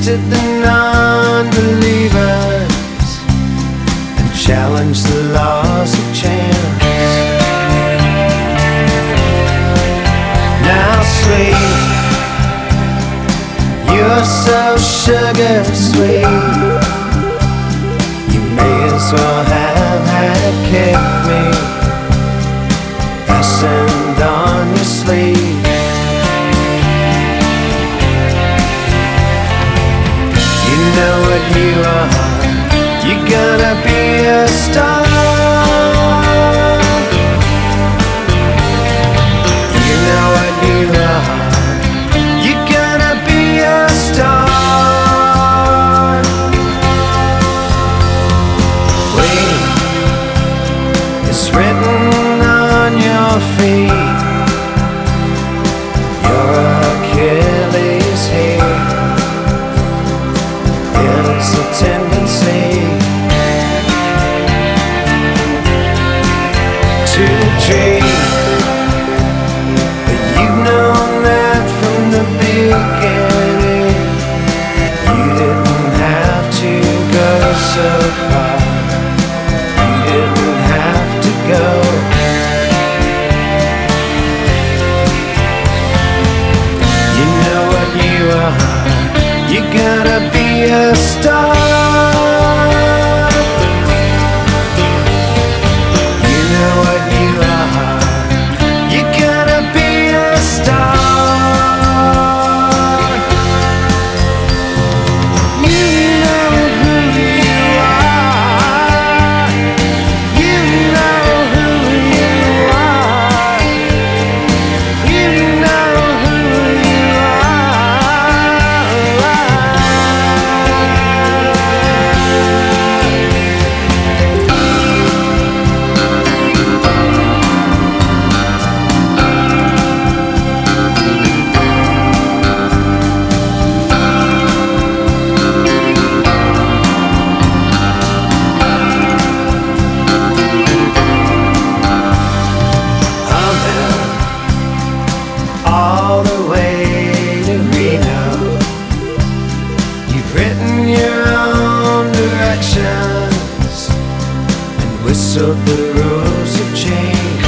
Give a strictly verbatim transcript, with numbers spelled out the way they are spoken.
tested the non-believers and challenged the laws of chance. Now sweet, you're so sugar sweet, you may as well have had kicked me fastened on your sleeve. You know what you are, you're gonna be a star. You know what you are, you're gonna be a star. Wait, it's written on your feet, your Achilles heel is a tendency to dream, but you've known that from the beginning. You didn't have to go so far, you didn't have to go. You know what you are, you're gonna be a star. You know what you are, you're gonna be a star. You know who you are, you know who you are, you know who you all the way to Reno. You've written your own directions and whistled the rules of change.